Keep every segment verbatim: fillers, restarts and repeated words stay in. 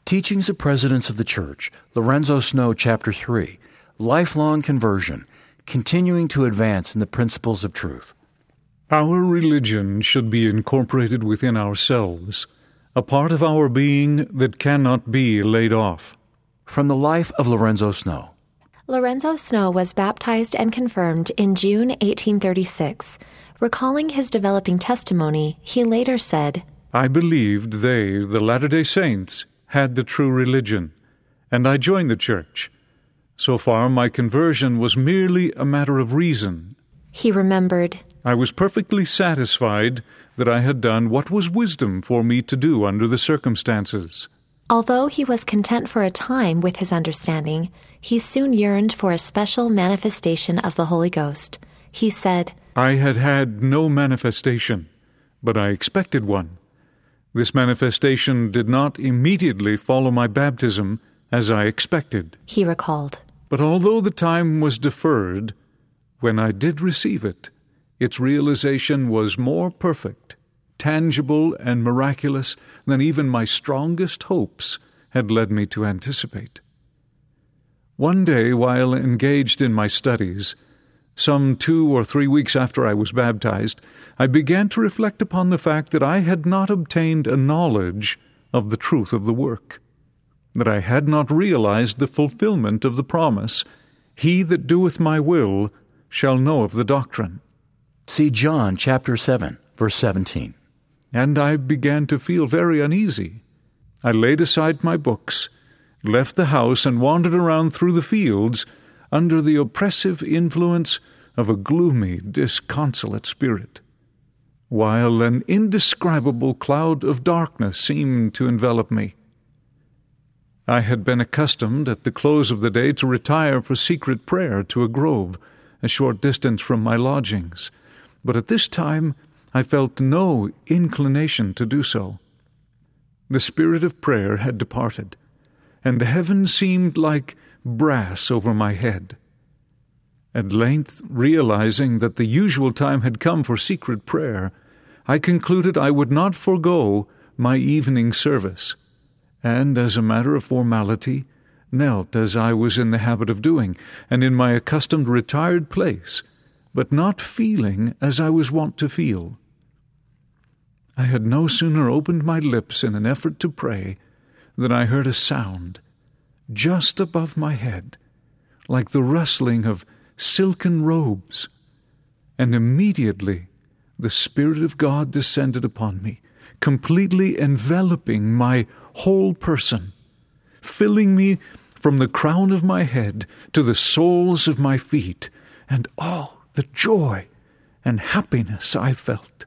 Teachings of Presidents of the Church, Lorenzo Snow, Chapter three, Lifelong Conversion, Continuing to Advance in the Principles of Truth. Our religion should be incorporated within ourselves, a part of our being that cannot be laid off. From the life of Lorenzo Snow. Lorenzo Snow was baptized and confirmed in June eighteen thirty-six. Recalling his developing testimony, he later said, I believed they, the Latter-day Saints, had the true religion, and I joined the church. So far, my conversion was merely a matter of reason. He remembered, I was perfectly satisfied that I had done what was wisdom for me to do under the circumstances. Although he was content for a time with his understanding, he soon yearned for a special manifestation of the Holy Ghost. He said, I had had no manifestation, but I expected one. This manifestation did not immediately follow my baptism as I expected. He recalled. But although the time was deferred, when I did receive it, its realization was more perfect, tangible, and miraculous than even my strongest hopes had led me to anticipate. One day, while engaged in my studies, some two or three weeks after I was baptized, I began to reflect upon the fact that I had not obtained a knowledge of the truth of the work, that I had not realized the fulfillment of the promise, He that doeth my will shall know of the doctrine. See John chapter seven, verse seventeen. And I began to feel very uneasy. I laid aside my books, left the house, and wandered around through the fields under the oppressive influence of a gloomy, disconsolate spirit, while an indescribable cloud of darkness seemed to envelop me. I had been accustomed at the close of the day to retire for secret prayer to a grove a short distance from my lodgings, but at this time I felt no inclination to do so. The spirit of prayer had departed, and the heavens seemed like brass over my head. At length, realizing that the usual time had come for secret prayer, I concluded I would not forego my evening service, and, as a matter of formality, knelt as I was in the habit of doing, and in my accustomed retired place, but not feeling as I was wont to feel. I had no sooner opened my lips in an effort to pray than I heard a sound just above my head, like the rustling of silken robes, and immediately the Spirit of God descended upon me, completely enveloping my whole person, filling me from the crown of my head to the soles of my feet, and oh, the joy and happiness I felt.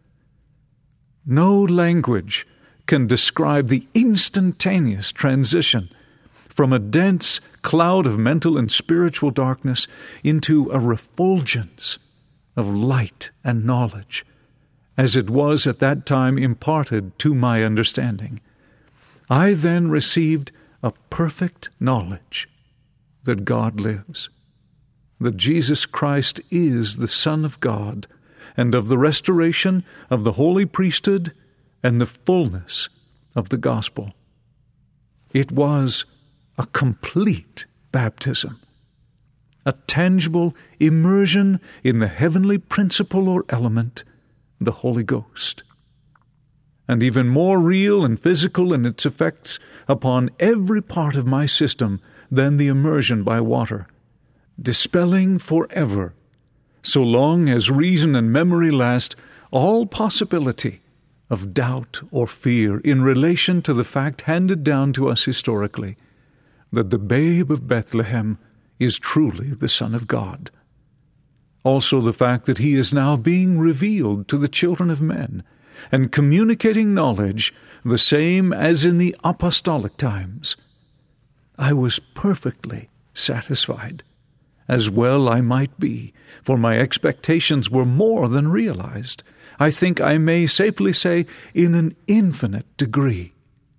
No language can describe the instantaneous transition from a dense cloud of mental and spiritual darkness into a refulgence of light and knowledge, as it was at that time imparted to my understanding. I then received a perfect knowledge that God lives, that Jesus Christ is the Son of God, and of the restoration of the holy priesthood and the fullness of the gospel. It was a complete baptism, a tangible immersion in the heavenly principle or element, the Holy Ghost, and even more real and physical in its effects upon every part of my system than the immersion by water, dispelling forever, so long as reason and memory last, all possibility of doubt or fear in relation to the fact handed down to us historically, that the babe of Bethlehem is truly the Son of God. Also the fact that he is now being revealed to the children of men and communicating knowledge the same as in the apostolic times. I was perfectly satisfied, as well I might be, for my expectations were more than realized. I think I may safely say in an infinite degree.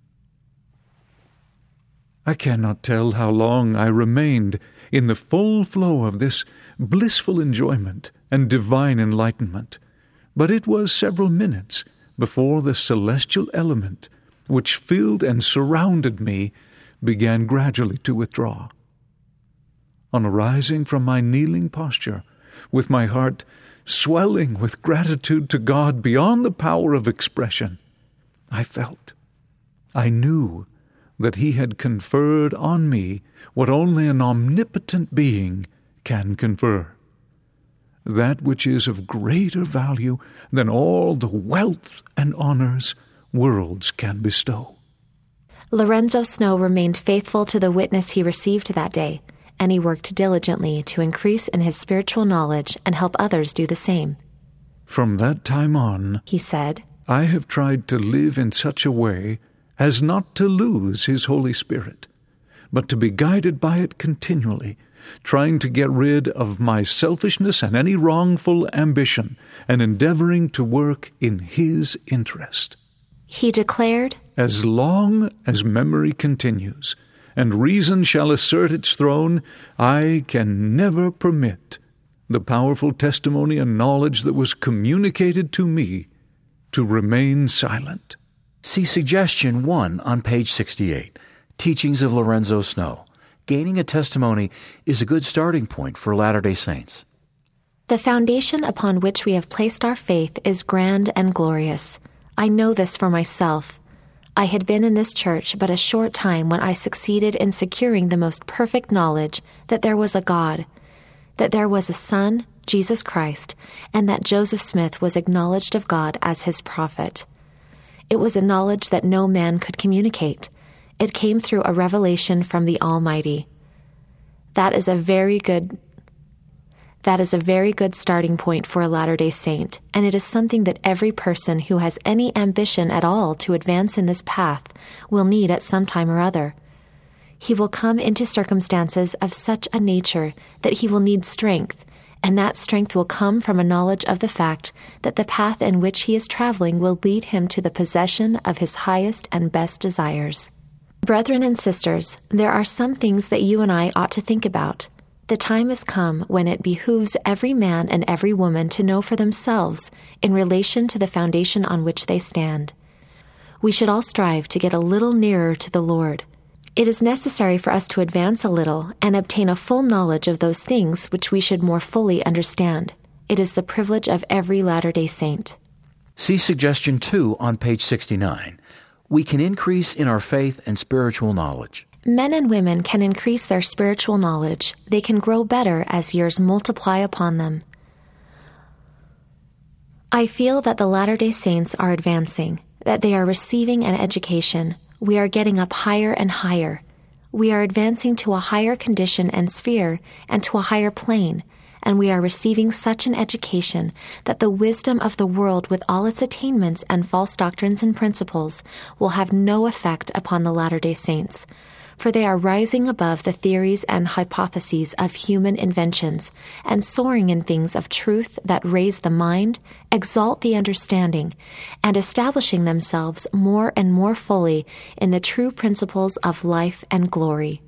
I cannot tell how long I remained in the full flow of this blissful enjoyment and divine enlightenment, but it was several minutes before the celestial element which filled and surrounded me began gradually to withdraw. On arising from my kneeling posture, with my heart swelling with gratitude to God beyond the power of expression, I felt, I knew that He had conferred on me what only an omnipotent being can confer, that which is of greater value than all the wealth and honors worlds can bestow. Lorenzo Snow remained faithful to the witness he received that day, and he worked diligently to increase in his spiritual knowledge and help others do the same. From that time on, he said, I have tried to live in such a way as not to lose His Holy Spirit, but to be guided by it continually, trying to get rid of my selfishness and any wrongful ambition, and endeavoring to work in His interest. He declared, As long as memory continues, and reason shall assert its throne, I can never permit the powerful testimony and knowledge that was communicated to me to remain silent. See Suggestion one on page sixty-eight, Teachings of Lorenzo Snow. Gaining a testimony is a good starting point for Latter-day Saints. The foundation upon which we have placed our faith is grand and glorious. I know this for myself. I had been in this church but a short time when I succeeded in securing the most perfect knowledge that there was a God, that there was a Son, Jesus Christ, and that Joseph Smith was acknowledged of God as His prophet. It was a knowledge that no man could communicate. It came through a revelation from the Almighty. That is a very good That is a very good starting point for a Latter-day Saint, and it is something that every person who has any ambition at all to advance in this path will need at some time or other. He will come into circumstances of such a nature that he will need strength, and that strength will come from a knowledge of the fact that the path in which he is traveling will lead him to the possession of his highest and best desires. Brethren and sisters, there are some things that you and I ought to think about. The time has come when it behooves every man and every woman to know for themselves in relation to the foundation on which they stand. We should all strive to get a little nearer to the Lord. It is necessary for us to advance a little and obtain a full knowledge of those things which we should more fully understand. It is the privilege of every Latter-day Saint. See Suggestion two on page sixty-nine. We can increase in our faith and spiritual knowledge. Men and women can increase their spiritual knowledge. They can grow better as years multiply upon them. I feel that the Latter-day Saints are advancing, that they are receiving an education. We are getting up higher and higher. We are advancing to a higher condition and sphere and to a higher plane, and we are receiving such an education that the wisdom of the world with all its attainments and false doctrines and principles will have no effect upon the Latter-day Saints, for they are rising above the theories and hypotheses of human inventions and soaring in things of truth that raise the mind, exalt the understanding, and establishing themselves more and more fully in the true principles of life and glory.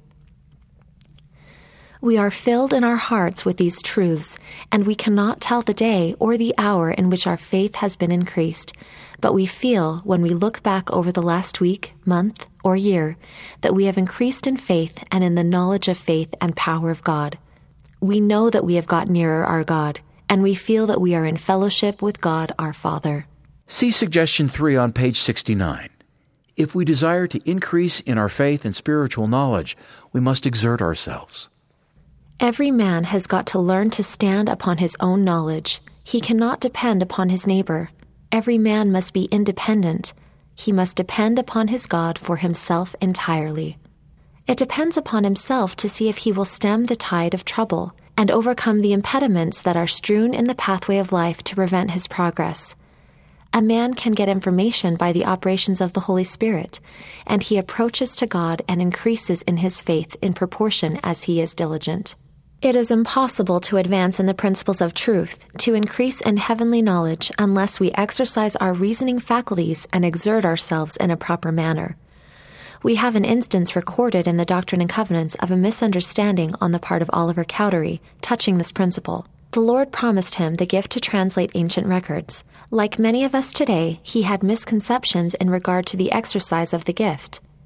We are filled in our hearts with these truths, and we cannot tell the day or the hour in which our faith has been increased, but we feel, when we look back over the last week, month, or year, that we have increased in faith and in the knowledge of faith and power of God. We know that we have got nearer our God, and we feel that we are in fellowship with God our Father. See Suggestion three on page sixty-nine. If we desire to increase in our faith and spiritual knowledge, we must exert ourselves. Every man has got to learn to stand upon his own knowledge. He cannot depend upon his neighbor. Every man must be independent. He must depend upon his God for himself entirely. It depends upon himself to see if he will stem the tide of trouble and overcome the impediments that are strewn in the pathway of life to prevent his progress. A man can get information by the operations of the Holy Spirit, and he approaches to God and increases in his faith in proportion as he is diligent. It is impossible to advance in the principles of truth, to increase in heavenly knowledge, unless we exercise our reasoning faculties and exert ourselves in a proper manner. We have an instance recorded in the Doctrine and Covenants of a misunderstanding on the part of Oliver Cowdery touching this principle. The Lord promised him the gift to translate ancient records. Like many of us today, he had misconceptions in regard to the exercise of the gift.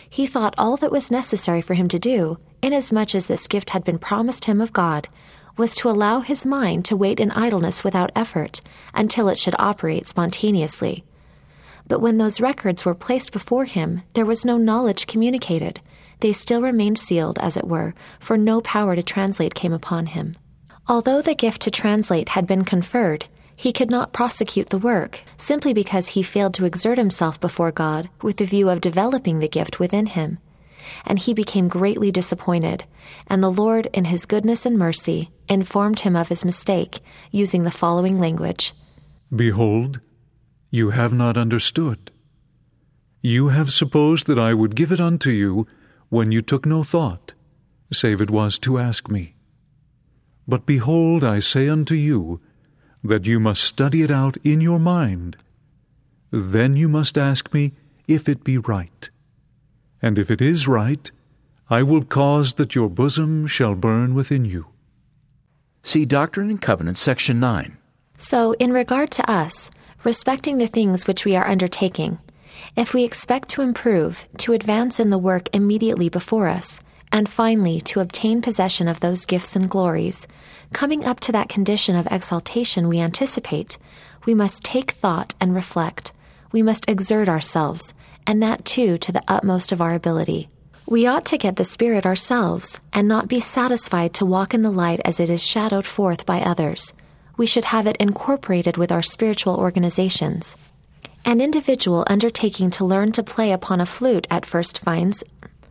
He thought all that was necessary for him to do, inasmuch as this gift had been promised him of God, was to allow his mind to wait in idleness without effort until it should operate spontaneously. But when those records were placed before him, there was no knowledge communicated. They still remained sealed, as it were, for no power to translate came upon him. Although the gift to translate had been conferred, he could not prosecute the work, simply because he failed to exert himself before God with the view of developing the gift within him. And he became greatly disappointed, and the Lord, in his goodness and mercy, informed him of his mistake, using the following language: Behold, you have not understood. You have supposed that I would give it unto you when you took no thought, save it was to ask me. But behold, I say unto you, that you must study it out in your mind. Then you must ask me if it be right. And if it is right, I will cause that your bosom shall burn within you. See Doctrine and Covenants, section nine. So, in regard to us, respecting the things which we are undertaking, if we expect to improve, to advance in the work immediately before us, and finally to obtain possession of those gifts and glories, coming up to that condition of exaltation we anticipate, we must take thought and reflect. We must exert ourselves, and that too to the utmost of our ability. We ought to get the Spirit ourselves, and not be satisfied to walk in the light as it is shadowed forth by others. We should have it incorporated with our spiritual organizations. An individual undertaking to learn to play upon a flute at first finds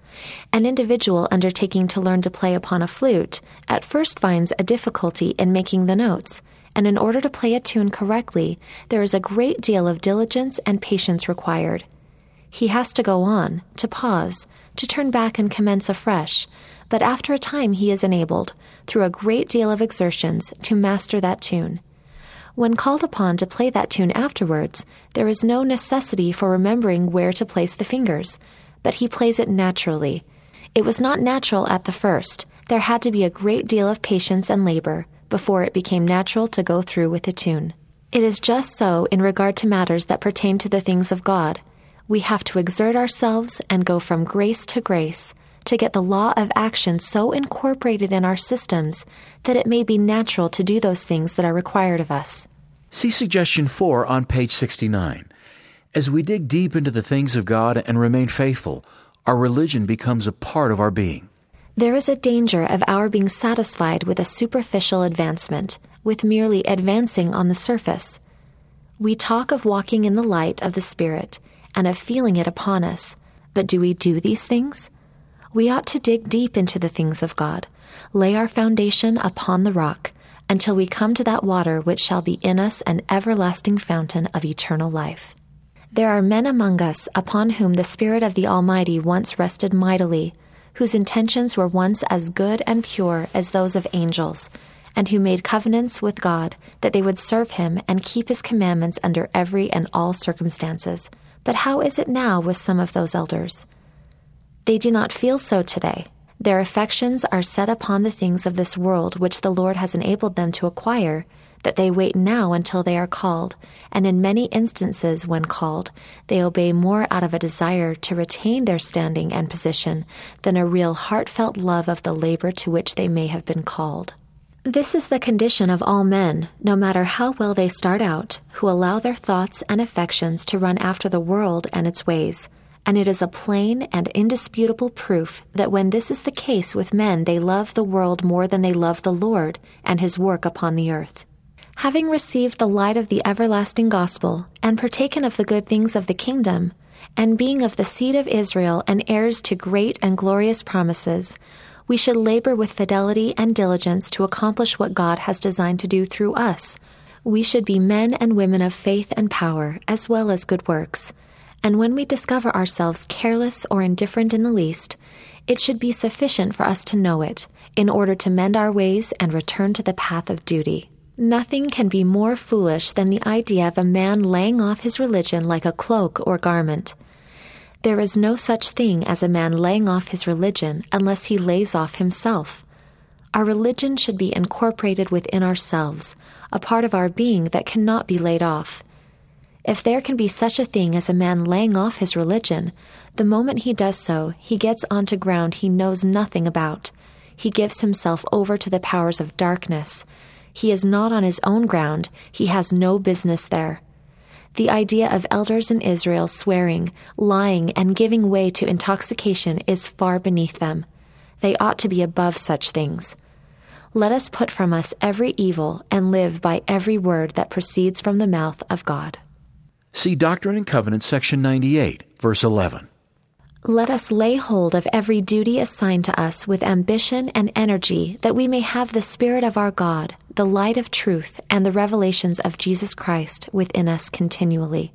An individual undertaking to learn to play upon a flute at first finds a difficulty in making the notes, and in order to play a tune correctly, there is a great deal of diligence and patience required. He has to go on, to pause, to turn back and commence afresh, but after a time he is enabled, through a great deal of exertions, to master that tune. When called upon to play that tune afterwards, there is no necessity for remembering where to place the fingers, but he plays it naturally. It was not natural at the first. There had to be a great deal of patience and labor before it became natural to go through with the tune. It is just so in regard to matters that pertain to the things of God. We have to exert ourselves and go from grace to grace to get the law of action so incorporated in our systems that it may be natural to do those things that are required of us. See suggestion four on page sixty-nine. As we dig deep into the things of God and remain faithful, our religion becomes a part of our being. There is a danger of our being satisfied with a superficial advancement, with merely advancing on the surface. We talk of walking in the light of the Spirit and of feeling it upon us, but do we do these things? We ought to dig deep into the things of God, lay our foundation upon the rock, until we come to that water which shall be in us an everlasting fountain of eternal life. There are men among us upon whom the Spirit of the Almighty once rested mightily, whose intentions were once as good and pure as those of angels, and who made covenants with God that they would serve Him and keep His commandments under every and all circumstances. But how is it now with some of those elders? They do not feel so today. Their affections are set upon the things of this world which the Lord has enabled them to acquire, that they wait now until they are called, and in many instances when called, they obey more out of a desire to retain their standing and position than a real heartfelt love of the labor to which they may have been called. This is the condition of all men, no matter how well they start out, who allow their thoughts and affections to run after the world and its ways, and it is a plain and indisputable proof that when this is the case with men, they love the world more than they love the Lord and His work upon the earth. Having received the light of the everlasting gospel, and partaken of the good things of the kingdom, and being of the seed of Israel and heirs to great and glorious promises, we should labor with fidelity and diligence to accomplish what God has designed to do through us. We should be men and women of faith and power, as well as good works. And when we discover ourselves careless or indifferent in the least, it should be sufficient for us to know it, in order to mend our ways and return to the path of duty. Nothing can be more foolish than the idea of a man laying off his religion like a cloak or garment. There is no such thing as a man laying off his religion unless he lays off himself. Our religion should be incorporated within ourselves, a part of our being that cannot be laid off. If there can be such a thing as a man laying off his religion, the moment he does so, he gets onto ground he knows nothing about. He gives himself over to the powers of darkness. He is not on his own ground. He has no business there. The idea of elders in Israel swearing, lying, and giving way to intoxication is far beneath them. They ought to be above such things. Let us put from us every evil and live by every word that proceeds from the mouth of God. See Doctrine and Covenants, section ninety-eight, verse eleven. Let us lay hold of every duty assigned to us with ambition and energy, that we may have the Spirit of our God, the light of truth, and the revelations of Jesus Christ within us continually.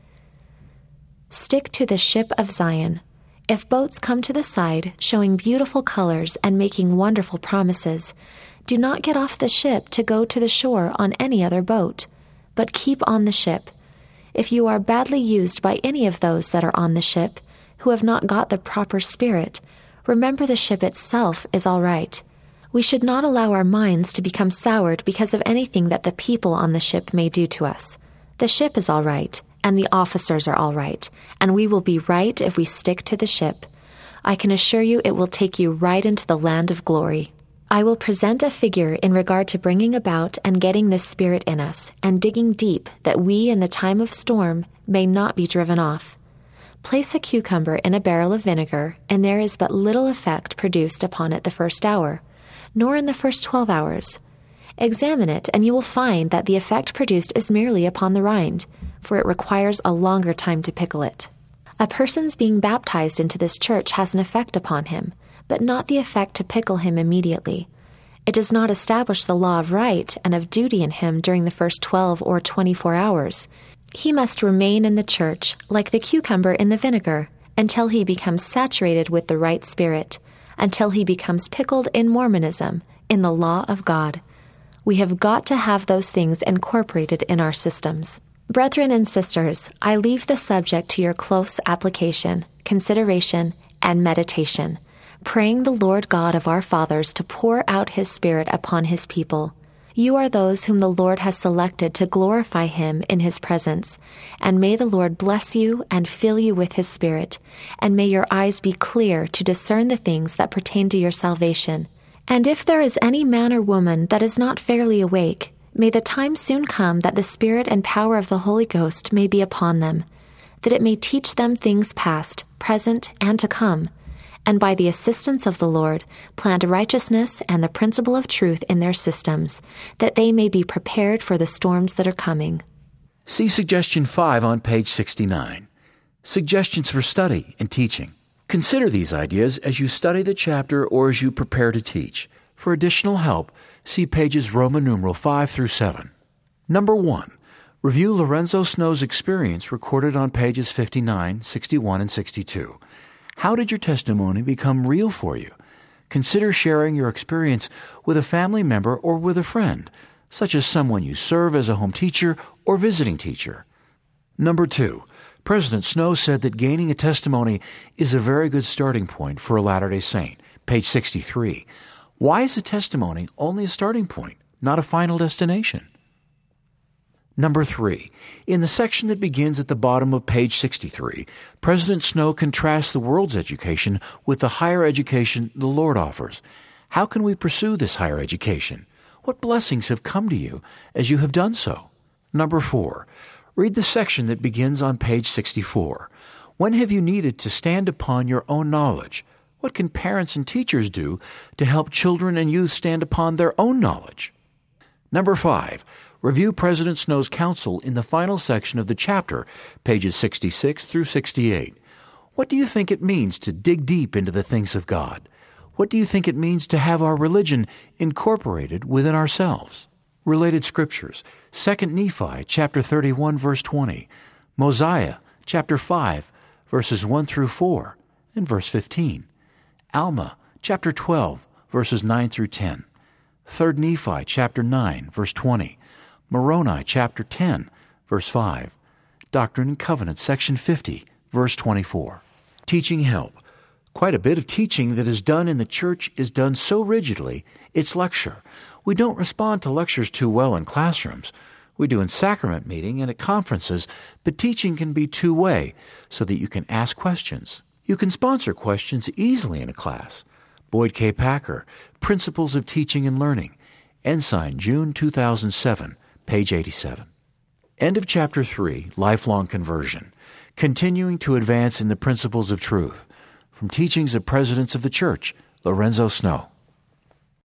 Stick to the ship of Zion. If boats come to the side, showing beautiful colors and making wonderful promises, do not get off the ship to go to the shore on any other boat, but keep on the ship. If you are badly used by any of those that are on the ship, who have not got the proper spirit, remember the ship itself is all right. We should not allow our minds to become soured because of anything that the people on the ship may do to us. The ship is all right, and the officers are all right, and we will be right if we stick to the ship. I can assure you it will take you right into the land of glory. I will present a figure in regard to bringing about and getting this spirit in us, and digging deep, that we in the time of storm may not be driven off. Place a cucumber in a barrel of vinegar, and there is but little effect produced upon it the first hour, nor in the first twelve hours. Examine it, and you will find that the effect produced is merely upon the rind, for it requires a longer time to pickle it. A person's being baptized into this church has an effect upon him, but not the effect to pickle him immediately. It does not establish the law of right and of duty in him during the first twelve or twenty-four hours. He must remain in the church, like the cucumber in the vinegar, until he becomes saturated with the right spirit, until he becomes pickled in Mormonism, in the law of God. We have got to have those things incorporated in our systems. Brethren and sisters, I leave the subject to your close application, consideration, and meditation, praying the Lord God of our fathers to pour out his Spirit upon his people. You are those whom the Lord has selected to glorify him in his presence, and may the Lord bless you and fill you with his Spirit, and may your eyes be clear to discern the things that pertain to your salvation. And if there is any man or woman that is not fairly awake, may the time soon come that the Spirit and power of the Holy Ghost may be upon them, that it may teach them things past, present, and to come, and by the assistance of the Lord, plant righteousness and the principle of truth in their systems, that they may be prepared for the storms that are coming. See Suggestion five on page sixty-nine. Suggestions for study and teaching. Consider these ideas as you study the chapter or as you prepare to teach. For additional help, see pages Roman numeral five through seven. Number one, review Lorenzo Snow's experience recorded on pages fifty-nine, sixty-one, and sixty-two. How did your testimony become real for you? Consider sharing your experience with a family member or with a friend, such as someone you serve as a home teacher or visiting teacher. Number two, President Snow said that gaining a testimony is a very good starting point for a Latter-day Saint, page sixty-three. Why is a testimony only a starting point, not a final destination? Number three, in the section that begins at the bottom of page sixty-three, President Snow contrasts the world's education with the higher education the Lord offers. How can we pursue this higher education? What blessings have come to you as you have done so? Number four, read the section that begins on page sixty-four. When have you needed to stand upon your own knowledge? What can parents and teachers do to help children and youth stand upon their own knowledge? Number five, review President Snow's counsel in the final section of the chapter, pages sixty-six through sixty-eight. What do you think it means to dig deep into the things of God? What do you think it means to have our religion incorporated within ourselves? Related scriptures, Second Nephi, chapter thirty-one, verse twenty, Mosiah, chapter five, verses one through four, and verse fifteen, Alma, chapter twelve, verses nine through ten, Third Nephi, chapter nine, verse twenty, Moroni, chapter ten, verse five, Doctrine and Covenants, section fifty, verse twenty-four. Teaching help. Quite a bit of teaching that is done in the church is done so rigidly, it's lecture. We don't respond to lectures too well in classrooms. We do in sacrament meeting and at conferences, but teaching can be two-way so that you can ask questions. You can sponsor questions easily in a class. Boyd K. Packer, Principles of Teaching and Learning, Ensign, June two thousand seven, page eighty-seven. End of Chapter three, Lifelong Conversion, Continuing to Advance in the Principles of Truth, from Teachings of Presidents of the Church, Lorenzo Snow.